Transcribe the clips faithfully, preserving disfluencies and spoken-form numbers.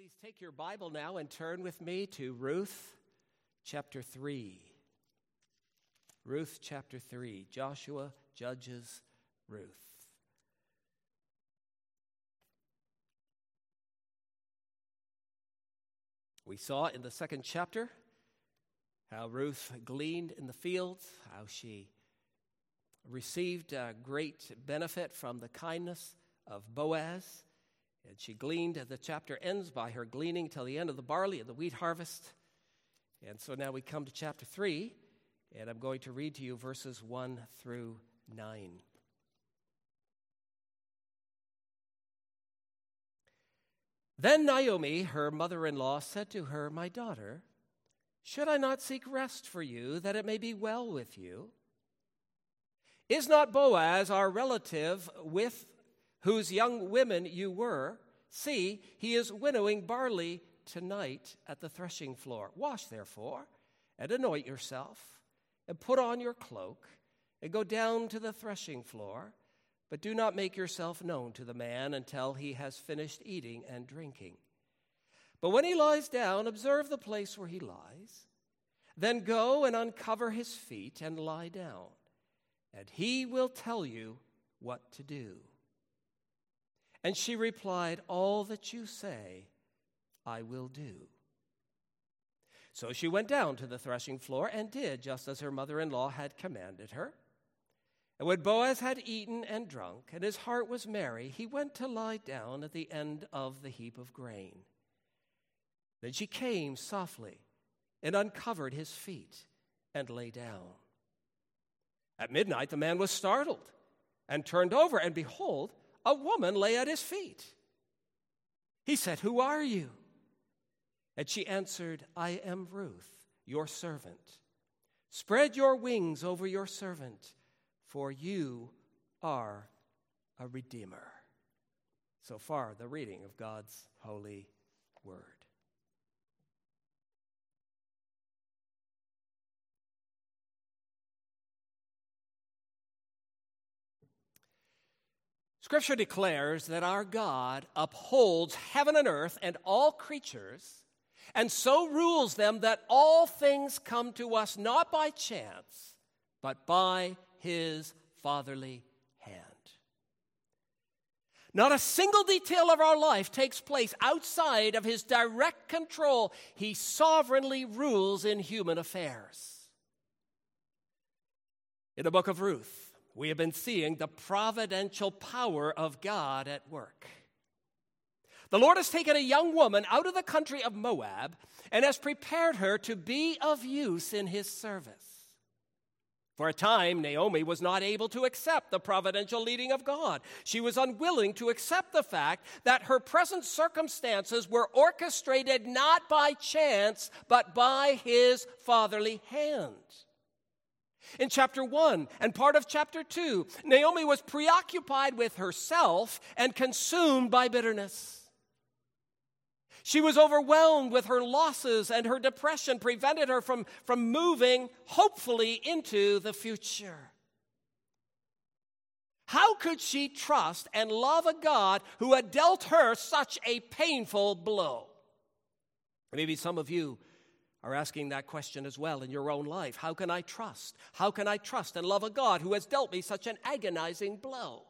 Please take your Bible now and turn with me to Ruth chapter three. Ruth chapter three. Joshua judges Ruth. We saw in the second chapter how Ruth gleaned in the fields, how she received a great benefit from the kindness of Boaz. And she gleaned, the chapter ends by her gleaning till the end of the barley and the wheat harvest. And so now we come to chapter three, and I'm going to read to you verses one through nine. Then Naomi, her mother-in-law, said to her, "My daughter, should I not seek rest for you, that it may be well with you? Is not Boaz our relative with whose young women you were? See, he is winnowing barley tonight at the threshing floor. Wash, therefore, and anoint yourself, and put on your cloak, and go down to the threshing floor. But do not make yourself known to the man until he has finished eating and drinking. But when he lies down, observe the place where he lies. Then go and uncover his feet and lie down, and he will tell you what to do." And she replied, "All that you say, I will do." So she went down to the threshing floor and did just as her mother-in-law had commanded her. And when Boaz had eaten and drunk, and his heart was merry, he went to lie down at the end of the heap of grain. Then she came softly and uncovered his feet and lay down. At midnight the man was startled and turned over, and behold, a woman lay at his feet. He said, "Who are you?" And she answered, "I am Ruth, your servant. Spread your wings over your servant, for you are a redeemer." So far, the reading of God's holy word. Scripture declares that our God upholds heaven and earth and all creatures, and so rules them that all things come to us not by chance, but by his fatherly hand. Not a single detail of our life takes place outside of his direct control. He sovereignly rules in human affairs. In the book of Ruth, we have been seeing the providential power of God at work. The Lord has taken a young woman out of the country of Moab and has prepared her to be of use in his service. For a time, Naomi was not able to accept the providential leading of God. She was unwilling to accept the fact that her present circumstances were orchestrated not by chance, but by his fatherly hand. In chapter one and part of chapter two, Naomi was preoccupied with herself and consumed by bitterness. She was overwhelmed with her losses, and her depression prevented her from, from moving hopefully into the future. How could she trust and love a God who had dealt her such a painful blow? Maybe some of you are asking that question as well in your own life. How can I trust? How can I trust and love a God who has dealt me such an agonizing blow?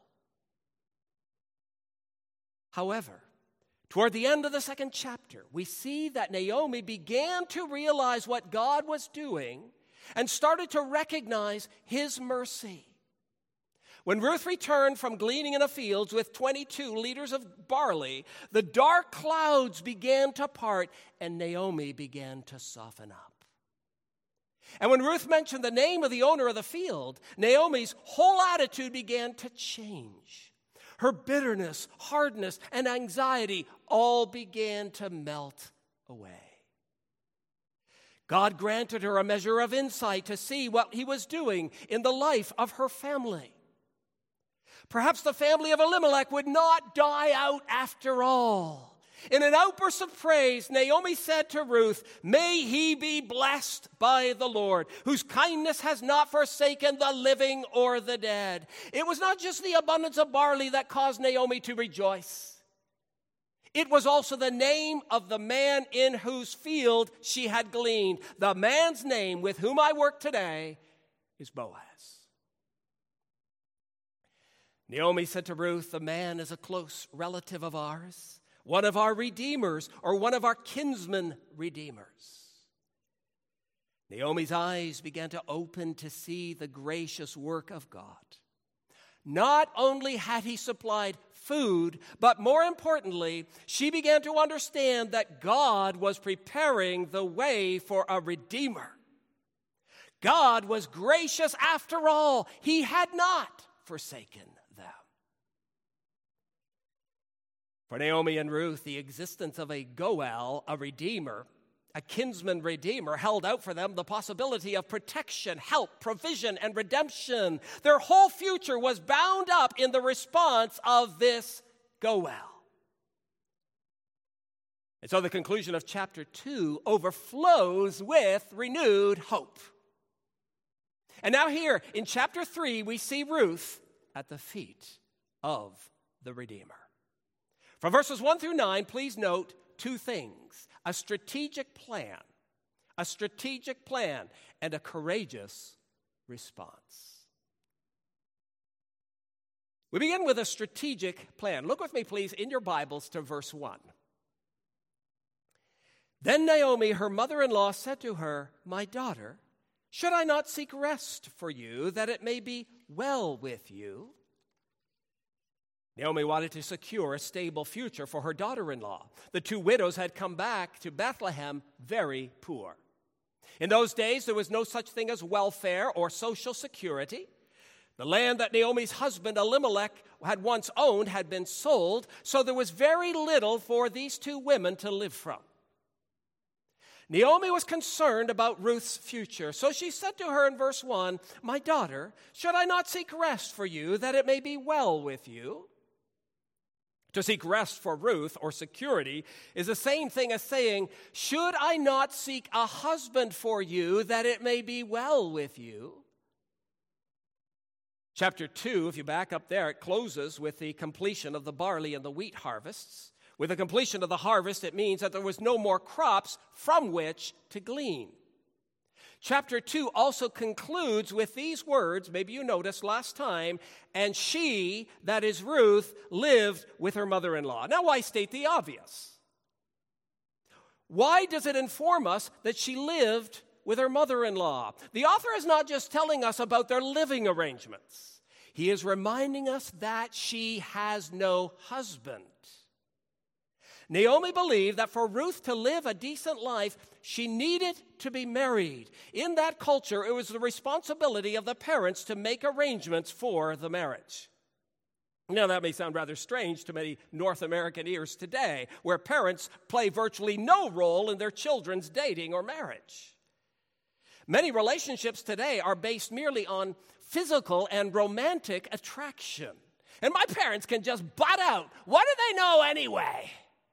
However, toward the end of the second chapter, we see that Naomi began to realize what God was doing and started to recognize his mercy. When Ruth returned from gleaning in the fields with twenty-two liters of barley, the dark clouds began to part, and Naomi began to soften up. And when Ruth mentioned the name of the owner of the field, Naomi's whole attitude began to change. Her bitterness, hardness, and anxiety all began to melt away. God granted her a measure of insight to see what he was doing in the life of her family. Perhaps the family of Elimelech would not die out after all. In an outburst of praise, Naomi said to Ruth, "May he be blessed by the Lord, whose kindness has not forsaken the living or the dead." It was not just the abundance of barley that caused Naomi to rejoice. It was also the name of the man in whose field she had gleaned. The man's name with whom I work today is Boaz. Naomi said to Ruth, the man is a close relative of ours, one of our redeemers, or one of our kinsman redeemers. Naomi's eyes began to open to see the gracious work of God. Not only had he supplied food, but more importantly, she began to understand that God was preparing the way for a redeemer. God was gracious after all. He had not forsaken them. For Naomi and Ruth, the existence of a Goel, a redeemer, a kinsman redeemer, held out for them the possibility of protection, help, provision, and redemption. Their whole future was bound up in the response of this Goel. And so the conclusion of chapter two overflows with renewed hope. And now here in chapter three, we see Ruth at the feet of the Redeemer. From verses one through nine, please note two things: a strategic plan, a strategic plan, and a courageous response. We begin with a strategic plan. Look with me, please, in your Bibles to verse one. Then Naomi, her mother-in-law, said to her, "My daughter, should I not seek rest for you, that it may be well with you?" Naomi wanted to secure a stable future for her daughter-in-law. The two widows had come back to Bethlehem very poor. In those days, there was no such thing as welfare or social security. The land that Naomi's husband Elimelech had once owned had been sold, so there was very little for these two women to live from. Naomi was concerned about Ruth's future, so she said to her in verse one, "My daughter, should I not seek rest for you, that it may be well with you?" To seek rest for Ruth, or security, is the same thing as saying, "Should I not seek a husband for you, that it may be well with you?" Chapter two, if you back up there, it closes with the completion of the barley and the wheat harvests. With the completion of the harvest, it means that there was no more crops from which to glean. Chapter two also concludes with these words, maybe you noticed last time, "And she," that is Ruth, "lived with her mother-in-law." Now, why state the obvious? Why does it inform us that she lived with her mother-in-law? The author is not just telling us about their living arrangements. He is reminding us that she has no husband. Naomi believed that for Ruth to live a decent life, she needed to be married. In that culture, it was the responsibility of the parents to make arrangements for the marriage. Now, that may sound rather strange to many North American ears today, where parents play virtually no role in their children's dating or marriage. Many relationships today are based merely on physical and romantic attraction. And my parents can just butt out. What do they know anyway?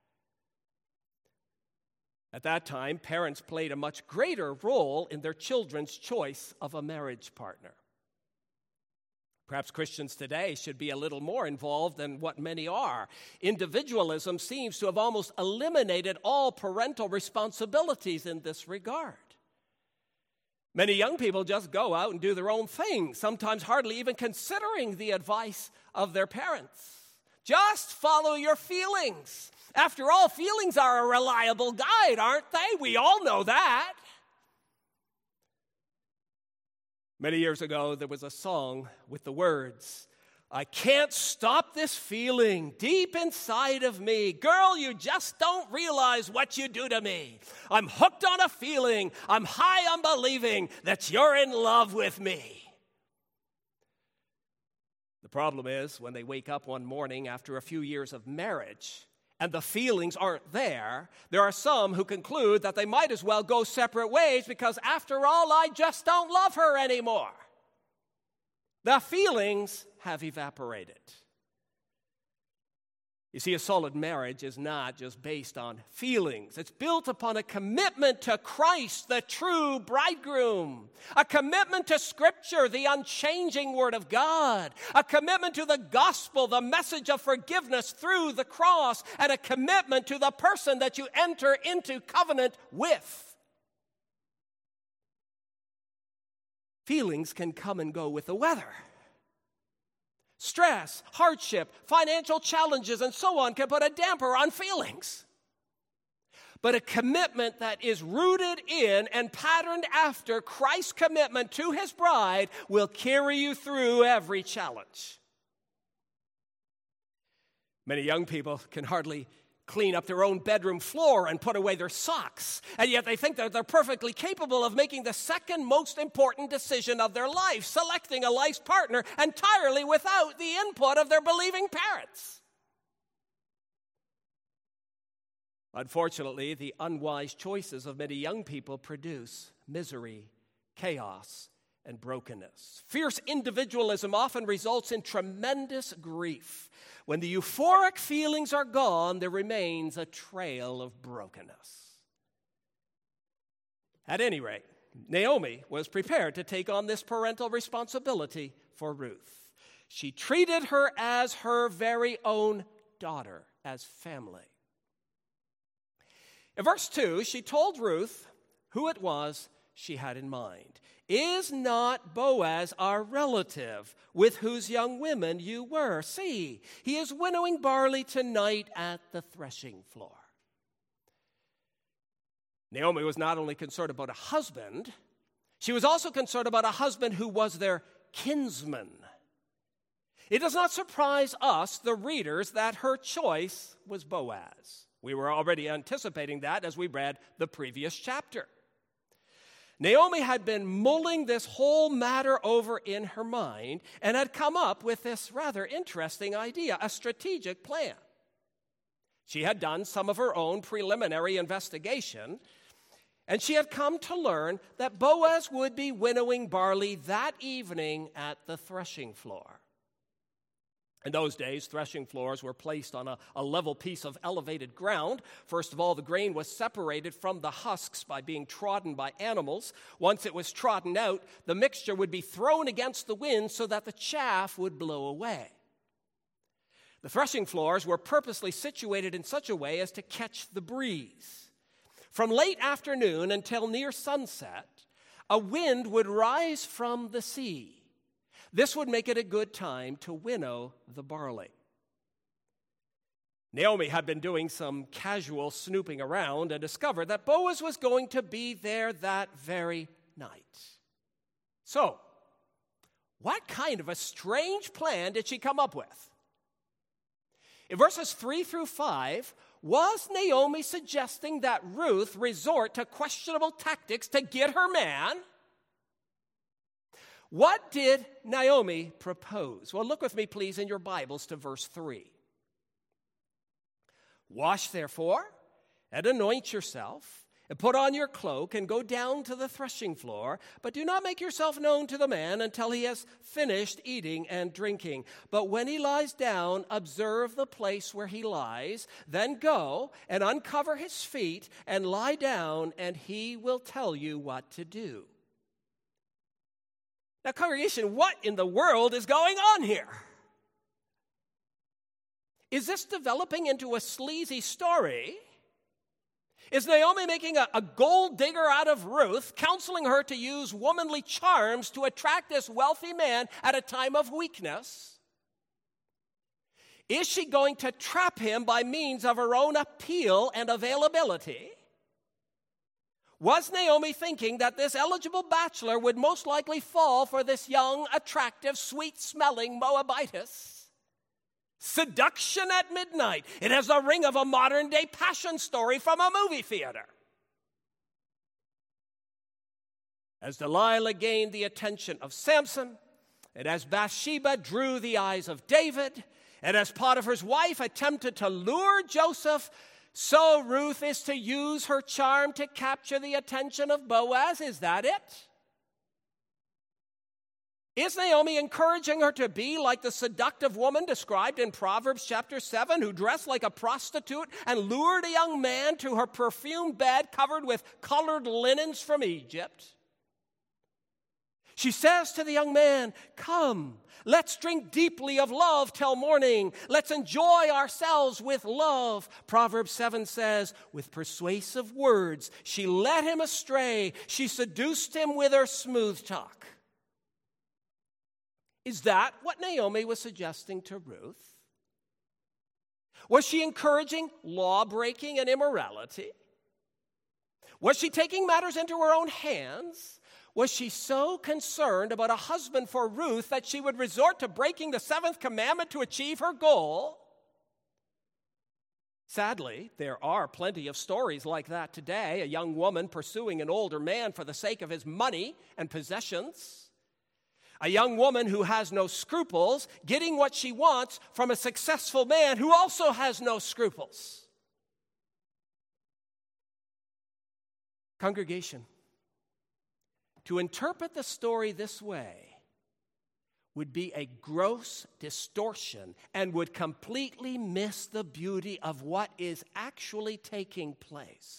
At that time, parents played a much greater role in their children's choice of a marriage partner. Perhaps Christians today should be a little more involved than what many are. Individualism seems to have almost eliminated all parental responsibilities in this regard. Many young people just go out and do their own thing, sometimes hardly even considering the advice of their parents. Just follow your feelings. After all, feelings are a reliable guide, aren't they? We all know that. Many years ago, there was a song with the words, "I can't stop this feeling deep inside of me. Girl, you just don't realize what you do to me. I'm hooked on a feeling. I'm high on believing that you're in love with me." The problem is, when they wake up one morning after a few years of marriage and the feelings aren't there, there are some who conclude that they might as well go separate ways because, after all, I just don't love her anymore. The feelings have evaporated. You see, a solid marriage is not just based on feelings. It's built upon a commitment to Christ, the true bridegroom, a commitment to Scripture, the unchanging Word of God, a commitment to the gospel, the message of forgiveness through the cross, and a commitment to the person that you enter into covenant with. Feelings can come and go with the weather. Stress, hardship, financial challenges, and so on can put a damper on feelings. But a commitment that is rooted in and patterned after Christ's commitment to his bride will carry you through every challenge. Many young people can hardly clean up their own bedroom floor and put away their socks, and yet they think that they're perfectly capable of making the second most important decision of their life, selecting a life partner entirely without the input of their believing parents. Unfortunately, the unwise choices of many young people produce misery, chaos, and brokenness. Fierce individualism often results in tremendous grief. When the euphoric feelings are gone, there remains a trail of brokenness. At any rate, Naomi was prepared to take on this parental responsibility for Ruth. She treated her as her very own daughter, as family. In verse two, she told Ruth who it was she had in mind. Is not Boaz our relative, with whose young women you were? See, he is winnowing barley tonight at the threshing floor. Naomi was not only concerned about a husband, she was also concerned about a husband who was their kinsman. It does not surprise us, the readers, that her choice was Boaz. We were already anticipating that as we read the previous chapter. Naomi had been mulling this whole matter over in her mind and had come up with this rather interesting idea, a strategic plan. She had done some of her own preliminary investigation, and she had come to learn that Boaz would be winnowing barley that evening at the threshing floor. In those days, threshing floors were placed on a, a level piece of elevated ground. First of all, the grain was separated from the husks by being trodden by animals. Once it was trodden out, the mixture would be thrown against the wind so that the chaff would blow away. The threshing floors were purposely situated in such a way as to catch the breeze. From late afternoon until near sunset, a wind would rise from the sea. This would make it a good time to winnow the barley. Naomi had been doing some casual snooping around and discovered that Boaz was going to be there that very night. So, what kind of a strange plan did she come up with? In verses three through five, was Naomi suggesting that Ruth resort to questionable tactics to get her man? What did Naomi propose? Well, look with me, please, in your Bibles to verse three. Wash, therefore, and anoint yourself, and put on your cloak, and go down to the threshing floor. But do not make yourself known to the man until he has finished eating and drinking. But when he lies down, observe the place where he lies. Then go and uncover his feet, and lie down, and he will tell you what to do. Now, congregation, what in the world is going on here? Is this developing into a sleazy story? Is Naomi making a, a gold digger out of Ruth, counseling her to use womanly charms to attract this wealthy man at a time of weakness? Is she going to trap him by means of her own appeal and availability? Was Naomi thinking that this eligible bachelor would most likely fall for this young, attractive, sweet-smelling Moabitess? Seduction at midnight. It has the ring of a modern-day passion story from a movie theater. As Delilah gained the attention of Samson, and as Bathsheba drew the eyes of David, and as Potiphar's wife attempted to lure Joseph, so Ruth is to use her charm to capture the attention of Boaz. Is that it? Is Naomi encouraging her to be like the seductive woman described in Proverbs chapter seven, who dressed like a prostitute and lured a young man to her perfumed bed covered with colored linens from Egypt? She says to the young man, "Come, let's drink deeply of love till morning. Let's enjoy ourselves with love." Proverbs seven says, with persuasive words, she led him astray. She seduced him with her smooth talk. Is that what Naomi was suggesting to Ruth? Was she encouraging law-breaking and immorality? Was she taking matters into her own hands? Was she so concerned about a husband for Ruth that she would resort to breaking the seventh commandment to achieve her goal? Sadly, there are plenty of stories like that today. A young woman pursuing an older man for the sake of his money and possessions. A young woman who has no scruples, getting what she wants from a successful man who also has no scruples. Congregation, to interpret the story this way would be a gross distortion and would completely miss the beauty of what is actually taking place.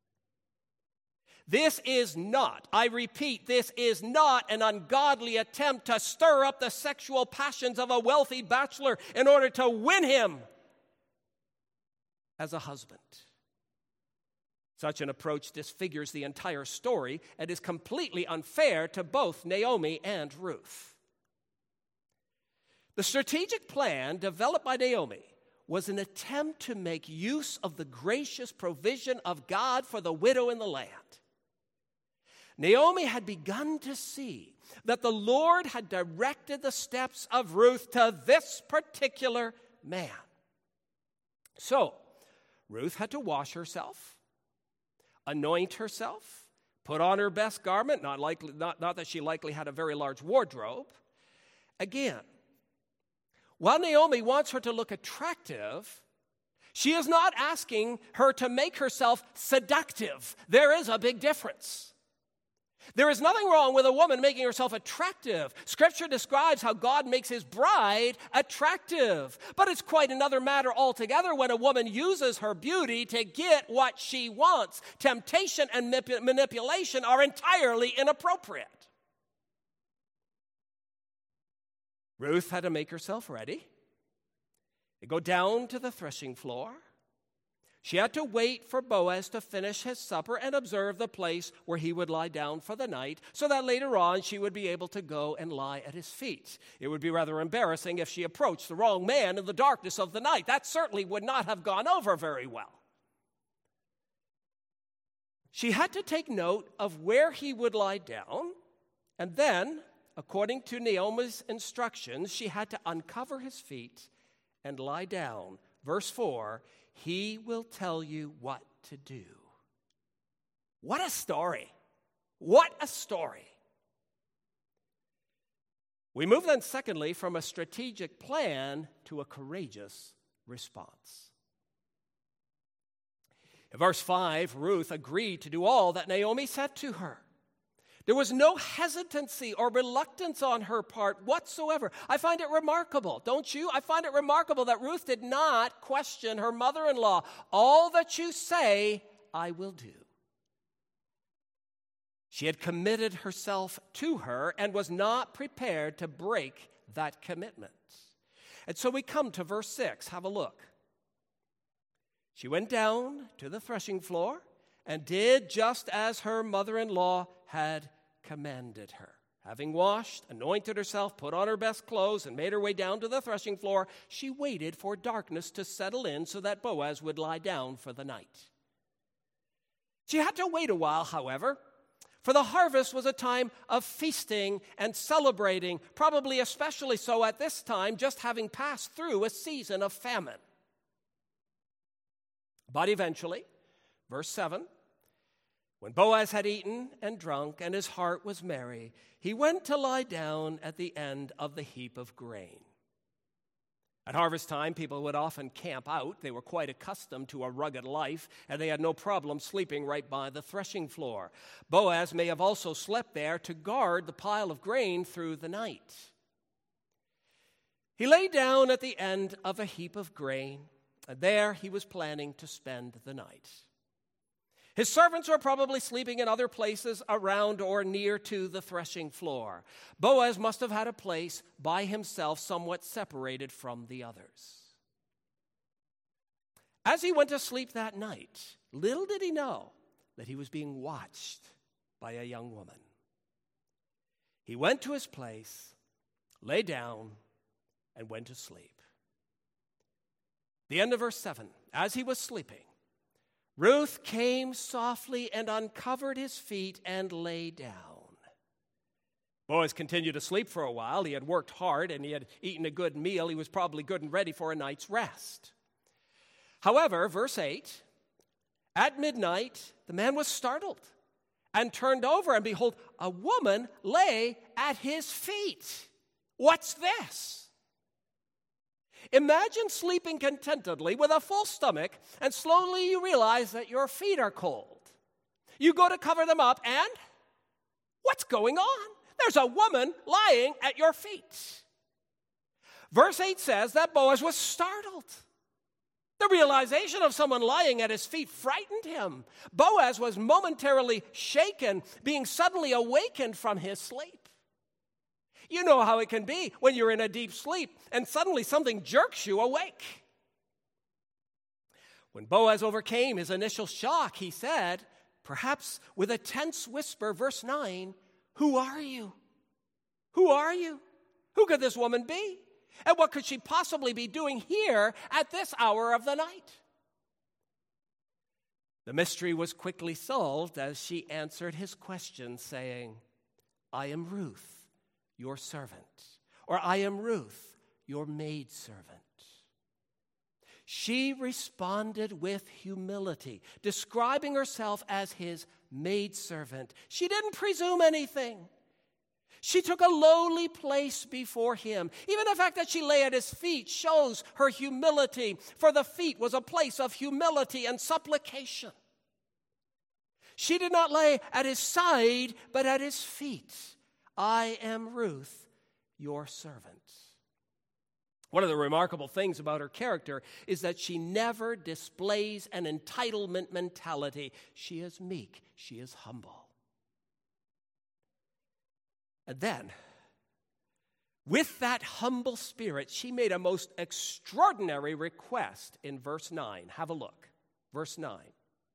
This is not, I repeat, this is not an ungodly attempt to stir up the sexual passions of a wealthy bachelor in order to win him as a husband. Such an approach disfigures the entire story and is completely unfair to both Naomi and Ruth. The strategic plan developed by Naomi was an attempt to make use of the gracious provision of God for the widow in the land. Naomi had begun to see that the Lord had directed the steps of Ruth to this particular man. So, Ruth had to wash herself, anoint herself, put on her best garment, not, likely, not, not that she likely had a very large wardrobe. Again, while Naomi wants her to look attractive, she is not asking her to make herself seductive. There is a big difference. There is nothing wrong with a woman making herself attractive. Scripture describes how God makes his bride attractive. But it's quite another matter altogether when a woman uses her beauty to get what she wants. Temptation and manip- manipulation are entirely inappropriate. Ruth had to make herself ready. They go down to the threshing floor. She had to wait for Boaz to finish his supper and observe the place where he would lie down for the night, so that later on she would be able to go and lie at his feet. It would be rather embarrassing if she approached the wrong man in the darkness of the night. That certainly would not have gone over very well. She had to take note of where he would lie down, and then, according to Naomi's instructions, she had to uncover his feet and lie down. Verse four, he will tell you what to do. What a story. What a story. We move then, secondly, from a strategic plan to a courageous response. In verse five, Ruth agreed to do all that Naomi said to her. There was no hesitancy or reluctance on her part whatsoever. I find it remarkable, don't you? I find it remarkable that Ruth did not question her mother-in-law. All that you say, I will do. She had committed herself to her and was not prepared to break that commitment. And so we come to verse six. Have a look. She went down to the threshing floor and did just as her mother-in-law had commanded her. Having washed, anointed herself, put on her best clothes, and made her way down to the threshing floor, she waited for darkness to settle in so that Boaz would lie down for the night. She had to wait a while, however, for the harvest was a time of feasting and celebrating, probably especially so at this time, just having passed through a season of famine. But eventually, verse seven, when Boaz had eaten and drunk and his heart was merry, he went to lie down at the end of the heap of grain. At harvest time, people would often camp out. They were quite accustomed to a rugged life, and they had no problem sleeping right by the threshing floor. Boaz may have also slept there to guard the pile of grain through the night. He lay down at the end of a heap of grain, and there he was planning to spend the night. His servants were probably sleeping in other places around or near to the threshing floor. Boaz must have had a place by himself, somewhat separated from the others. As he went to sleep that night, little did he know that he was being watched by a young woman. He went to his place, lay down, and went to sleep. The end of verse seven. As he was sleeping, Ruth came softly and uncovered his feet and lay down. Boaz continued to sleep for a while. He had worked hard and he had eaten a good meal. He was probably good and ready for a night's rest. However, verse eight, at midnight, the man was startled and turned over, and behold, a woman lay at his feet. What's this? Imagine sleeping contentedly with a full stomach, and slowly you realize that your feet are cold. You go to cover them up, and what's going on? There's a woman lying at your feet. Verse eight says that Boaz was startled. The realization of someone lying at his feet frightened him. Boaz was momentarily shaken, being suddenly awakened from his sleep. You know how it can be when you're in a deep sleep and suddenly something jerks you awake. When Boaz overcame his initial shock, he said, perhaps with a tense whisper, verse nine, "Who are you? Who are you? Who could this woman be? And what could she possibly be doing here at this hour of the night?" The mystery was quickly solved as she answered his question, saying, "I am Ruth, your servant," or "I am Ruth, your maidservant." She responded with humility, describing herself as his maidservant. She didn't presume anything. She took a lowly place before him. Even the fact that she lay at his feet shows her humility, for the feet was a place of humility and supplication. She did not lay at his side, but at his feet. "I am Ruth, your servant." One of the remarkable things about her character is that she never displays an entitlement mentality. She is meek. She is humble. And then, with that humble spirit, she made a most extraordinary request in verse nine. Have a look. Verse nine.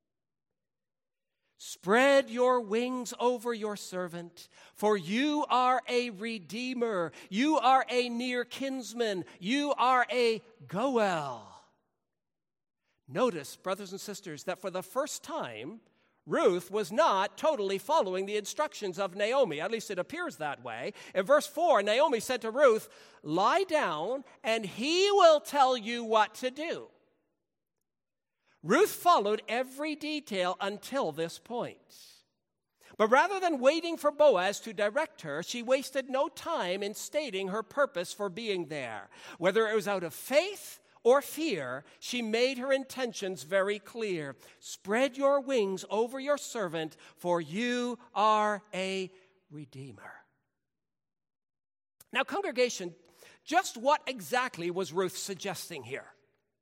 "Spread your wings over your servant, for you are a redeemer. You are a near kinsman. You are a Goel." Notice, brothers and sisters, that for the first time, Ruth was not totally following the instructions of Naomi. At least it appears that way. In verse four, Naomi said to Ruth, "Lie down, and he will tell you what to do." Ruth followed every detail until this point. But rather than waiting for Boaz to direct her, she wasted no time in stating her purpose for being there. Whether it was out of faith or fear, she made her intentions very clear. "Spread your wings over your servant, for you are a redeemer." Now, congregation, just what exactly was Ruth suggesting here?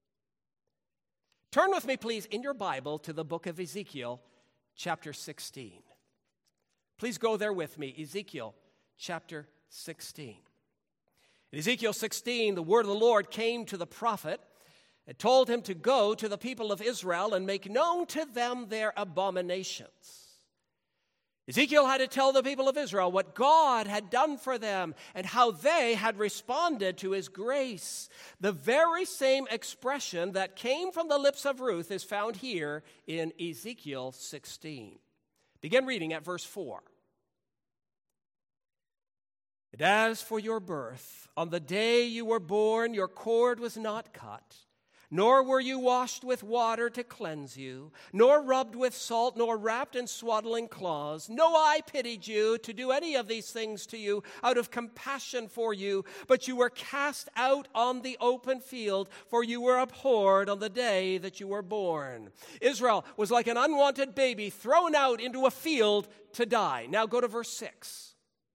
Turn with me, please, in your Bible to the book of Ezekiel, chapter sixteen. Please go there with me, Ezekiel, chapter sixteen. In Ezekiel sixteen, the word of the Lord came to the prophet and told him to go to the people of Israel and make known to them their abominations. Ezekiel had to tell the people of Israel what God had done for them and how they had responded to his grace. The very same expression that came from the lips of Ruth is found here in Ezekiel sixteen. Begin reading at verse four. "And as for your birth, on the day you were born, your cord was not cut, Nor were you washed with water to cleanse you, nor rubbed with salt, nor wrapped in swaddling cloths. No eye pitied you to do any of these things to you out of compassion for you, but you were cast out on the open field, for you were abhorred on the day that you were born. Israel was like an unwanted baby thrown out into a field to die. Now go to verse six.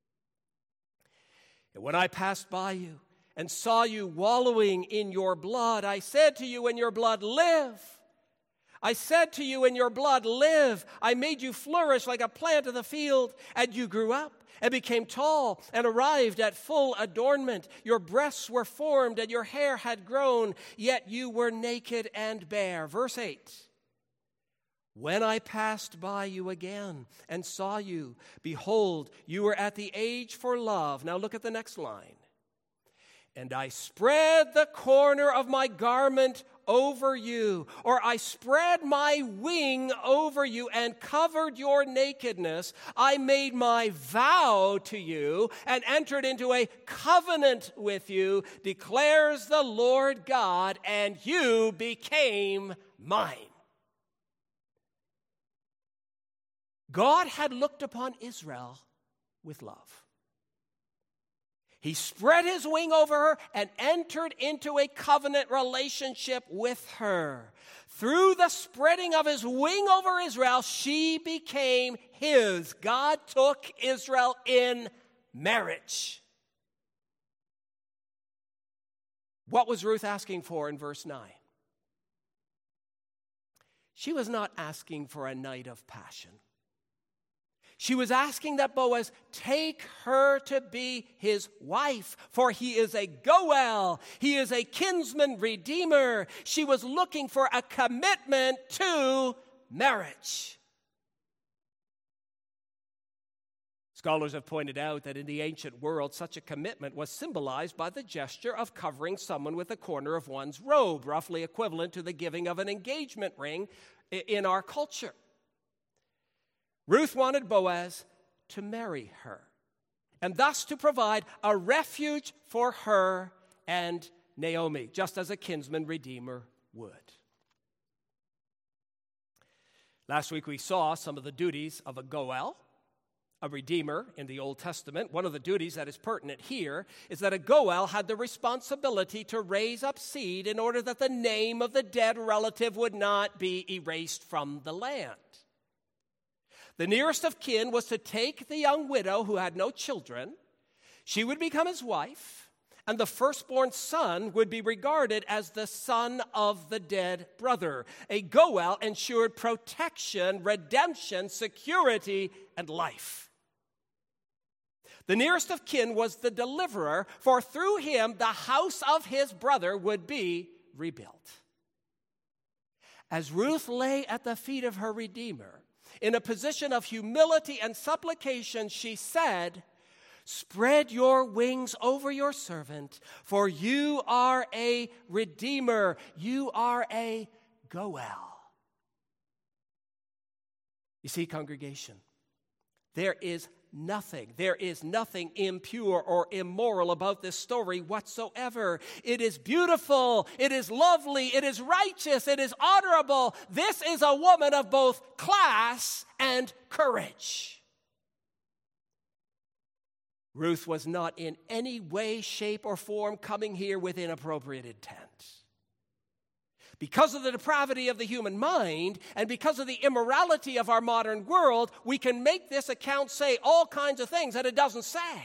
And when I passed by you, and saw you wallowing in your blood, I said to you in your blood, live. I said to you in your blood, live. I made you flourish like a plant of the field, and you grew up and became tall and arrived at full adornment. Your breasts were formed and your hair had grown, yet you were naked and bare. Verse eight. When I passed by you again and saw you, behold, you were at the age for love. Now look at the next line. And I spread the corner of my garment over you, or I spread my wing over you and covered your nakedness. I made my vow to you and entered into a covenant with you, declares the Lord God, and you became mine. God had looked upon Israel with love. He spread his wing over her and entered into a covenant relationship with her. Through the spreading of his wing over Israel, she became his. God took Israel in marriage. What was Ruth asking for in verse nine? She was not asking for a night of passion. She was asking that Boaz take her to be his wife, for he is a Goel. He is a kinsman redeemer. She was looking for a commitment to marriage. Scholars have pointed out that in the ancient world, such a commitment was symbolized by the gesture of covering someone with a corner of one's robe, roughly equivalent to the giving of an engagement ring in our culture. Ruth wanted Boaz to marry her, and thus to provide a refuge for her and Naomi, just as a kinsman redeemer would. Last week we saw some of the duties of a Goel, a redeemer in the Old Testament. One of the duties that is pertinent here is that a Goel had the responsibility to raise up seed in order that the name of the dead relative would not be erased from the land. The nearest of kin was to take the young widow who had no children. She would become his wife, and the firstborn son would be regarded as the son of the dead brother. A Goel ensured protection, redemption, security, and life. The nearest of kin was the deliverer, for through him the house of his brother would be rebuilt. As Ruth lay at the feet of her Redeemer, in a position of humility and supplication, she said, spread your wings over your servant, for you are a redeemer. You are a Goel. You see, congregation, there is nothing, there is nothing impure or immoral about this story whatsoever. It is beautiful, it is lovely, it is righteous, it is honorable. This is a woman of both class and courage. Ruth was not in any way, shape, or form coming here with inappropriate intent. Because of the depravity of the human mind and because of the immorality of our modern world, we can make this account say all kinds of things that it doesn't say.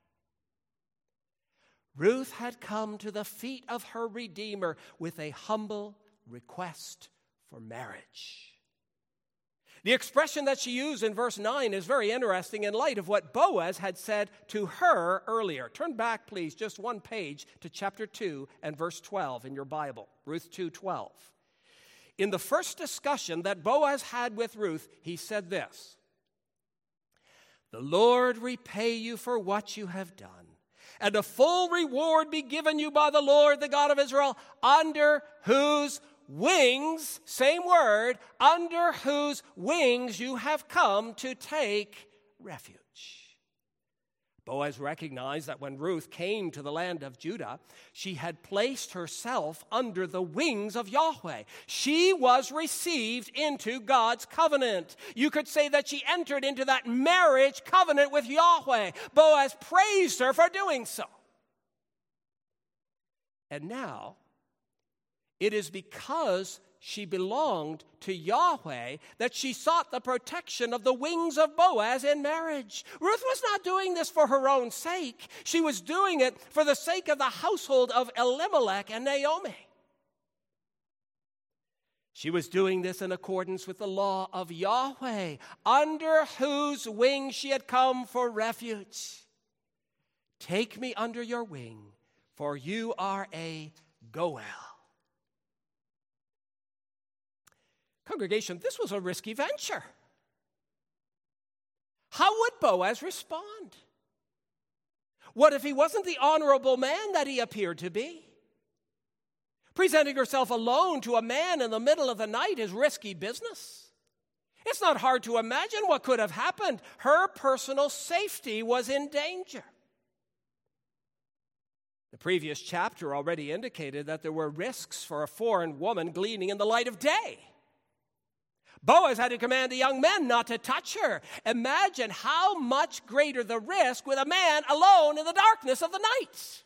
Ruth had come to the feet of her Redeemer with a humble request for marriage. The expression that she used in verse nine is very interesting in light of what Boaz had said to her earlier. Turn back, please, just one page to chapter two and verse twelve in your Bible, Ruth two twelve. In the first discussion that Boaz had with Ruth, he said this, the Lord repay you for what you have done, and a full reward be given you by the Lord, the God of Israel, under whose wings, same word, under whose wings you have come to take refuge. Boaz recognized that when Ruth came to the land of Judah, she had placed herself under the wings of Yahweh. She was received into God's covenant. You could say that she entered into that marriage covenant with Yahweh. Boaz praised her for doing so. And now, it is because she belonged to Yahweh that she sought the protection of the wings of Boaz in marriage. Ruth was not doing this for her own sake. She was doing it for the sake of the household of Elimelech and Naomi. She was doing this in accordance with the law of Yahweh, under whose wing she had come for refuge. Take me under your wing, for you are a Goel. Congregation, this was a risky venture. How would Boaz respond? What if he wasn't the honorable man that he appeared to be? Presenting herself alone to a man in the middle of the night is risky business. It's not hard to imagine what could have happened. Her personal safety was in danger. The previous chapter already indicated that there were risks for a foreign woman gleaning in the light of day. Boaz had to command the young men not to touch her. Imagine how much greater the risk with a man alone in the darkness of the night.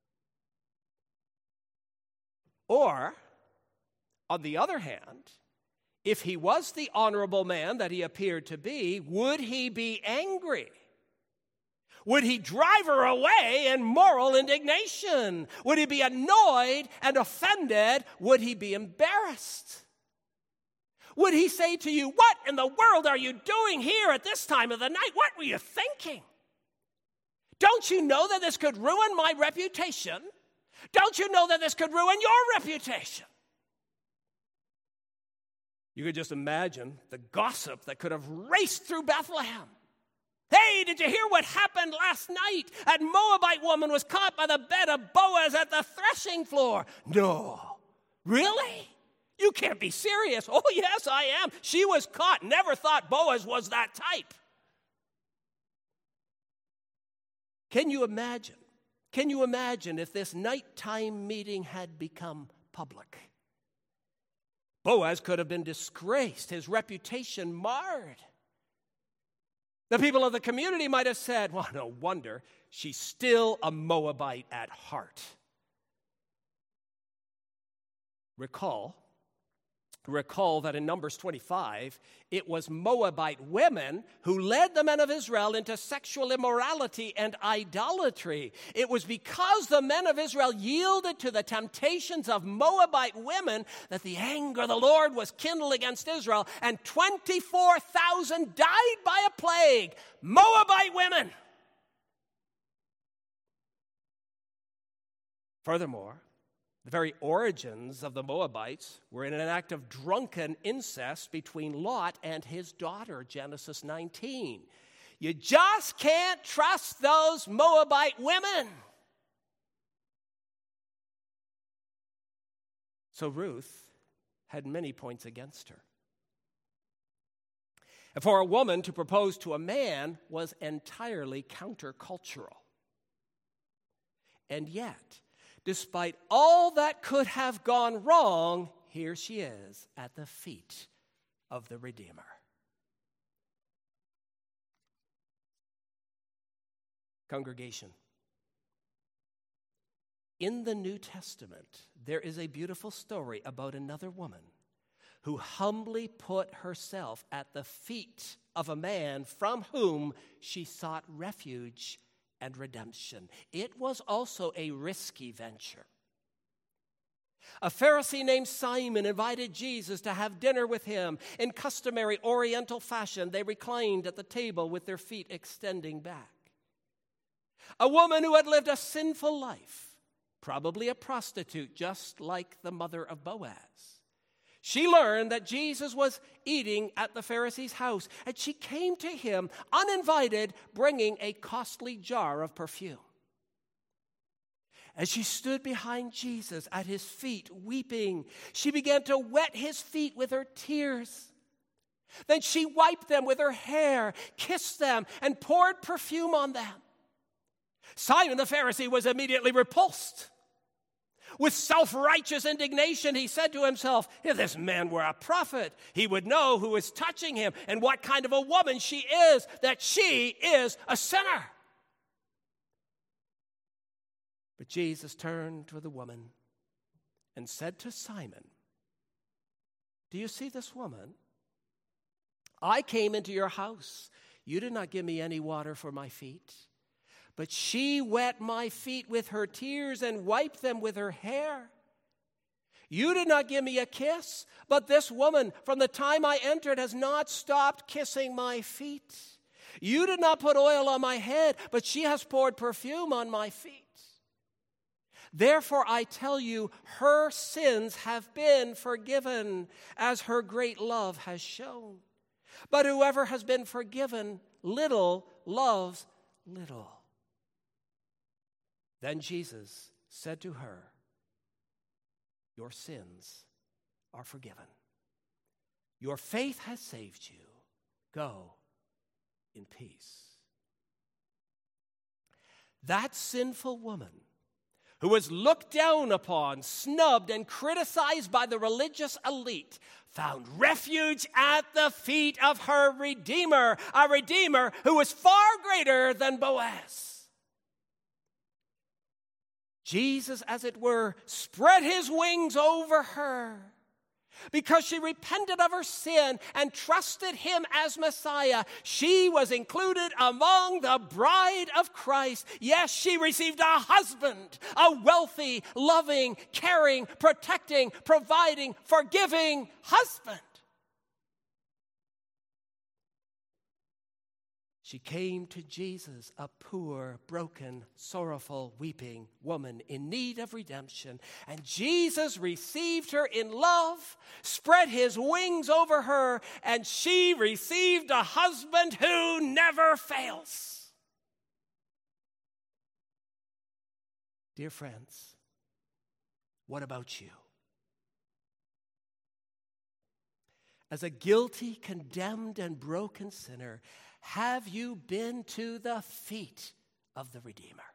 Or, on the other hand, if he was the honorable man that he appeared to be, would he be angry? Would he drive her away in moral indignation? Would he be annoyed and offended? Would he be embarrassed? Would he say to you, what in the world are you doing here at this time of the night? What were you thinking? Don't you know that this could ruin my reputation? Don't you know that this could ruin your reputation? You could just imagine the gossip that could have raced through Bethlehem. Hey, did you hear what happened last night? That Moabite woman was caught by the bed of Boaz at the threshing floor. No. Really? You can't be serious. Oh, yes, I am. She was caught. Never thought Boaz was that type. Can you imagine? Can you imagine if this nighttime meeting had become public? Boaz could have been disgraced, his reputation marred. The people of the community might have said, well, no wonder she's still a Moabite at heart. Recall, recall that in Numbers twenty-five, it was Moabite women who led the men of Israel into sexual immorality and idolatry. It was because the men of Israel yielded to the temptations of Moabite women that the anger of the Lord was kindled against Israel, and twenty-four thousand died by a plague. Moabite women. Furthermore, the very origins of the Moabites were in an act of drunken incest between Lot and his daughter, Genesis nineteen. You just can't trust those Moabite women. So Ruth had many points against her. And for a woman to propose to a man was entirely countercultural. And yet, despite all that could have gone wrong, here she is at the feet of the Redeemer. Congregation, in the New Testament, there is a beautiful story about another woman who humbly put herself at the feet of a man from whom she sought refuge and redemption. It was also a risky venture. A Pharisee named Simon invited Jesus to have dinner with him. In customary Oriental fashion, they reclined at the table with their feet extending back. A woman who had lived a sinful life, probably a prostitute, just like the mother of Boaz. She learned that Jesus was eating at the Pharisee's house, and she came to him uninvited, bringing a costly jar of perfume. As she stood behind Jesus at his feet, weeping, she began to wet his feet with her tears. Then she wiped them with her hair, kissed them, and poured perfume on them. Simon the Pharisee was immediately repulsed. With self-righteous indignation, he said to himself, if this man were a prophet, he would know who is touching him and what kind of a woman she is, that she is a sinner. But Jesus turned to the woman and said to Simon, do you see this woman? I came into your house. You did not give me any water for my feet, but she wet my feet with her tears and wiped them with her hair. You did not give me a kiss, but this woman, from the time I entered, has not stopped kissing my feet. You did not put oil on my head, but she has poured perfume on my feet. Therefore, I tell you, her sins have been forgiven, as her great love has shown. But whoever has been forgiven little loves little. Then Jesus said to her, your sins are forgiven. Your faith has saved you. Go in peace. That sinful woman, who was looked down upon, snubbed, and criticized by the religious elite, found refuge at the feet of her Redeemer, a Redeemer who was far greater than Boaz. Jesus, as it were, spread his wings over her because she repented of her sin and trusted him as Messiah. She was included among the bride of Christ. Yes, she received a husband, a wealthy, loving, caring, protecting, providing, forgiving husband. She came to Jesus, a poor, broken, sorrowful, weeping woman in need of redemption. And Jesus received her in love, spread his wings over her, and she received a husband who never fails. Dear friends, what about you? As a guilty, condemned, and broken sinner, have you been to the feet of the Redeemer?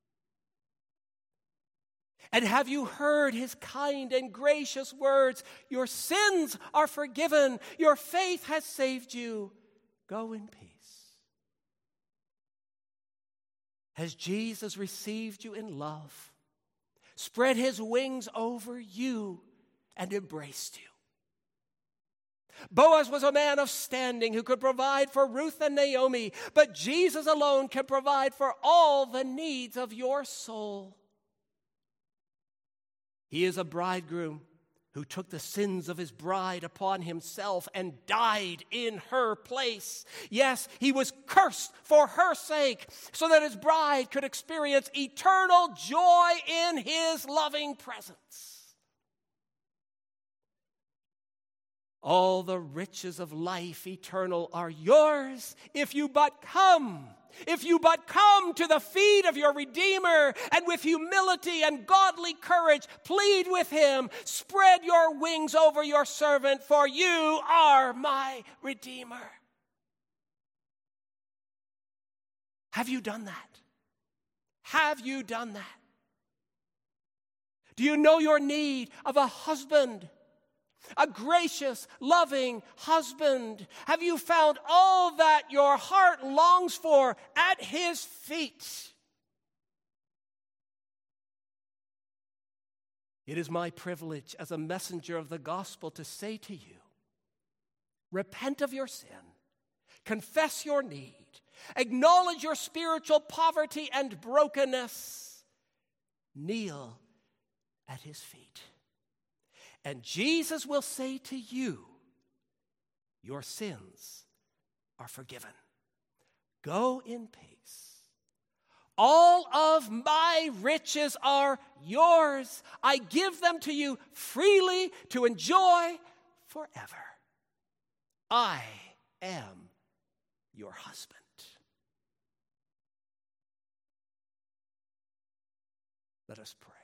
And have you heard his kind and gracious words? Your sins are forgiven. Your faith has saved you. Go in peace. Has Jesus received you in love, spread his wings over you, and embraced you? Boaz was a man of standing who could provide for Ruth and Naomi, but Jesus alone can provide for all the needs of your soul. He is a bridegroom who took the sins of his bride upon himself and died in her place. Yes, he was cursed for her sake, so that his bride could experience eternal joy in his loving presence. All the riches of life eternal are yours if you but come. If you but come to the feet of your Redeemer and with humility and godly courage plead with him, spread your wings over your servant, for you are my Redeemer. Have you done that? Have you done that? Do you know your need of a husband? A gracious, loving husband? Have you found all that your heart longs for at his feet? It is my privilege as a messenger of the gospel to say to you, repent of your sin, confess your need, acknowledge your spiritual poverty and brokenness, kneel at his feet. And Jesus will say to you, your sins are forgiven. Go in peace. All of my riches are yours. I give them to you freely to enjoy forever. I am your husband. Let us pray.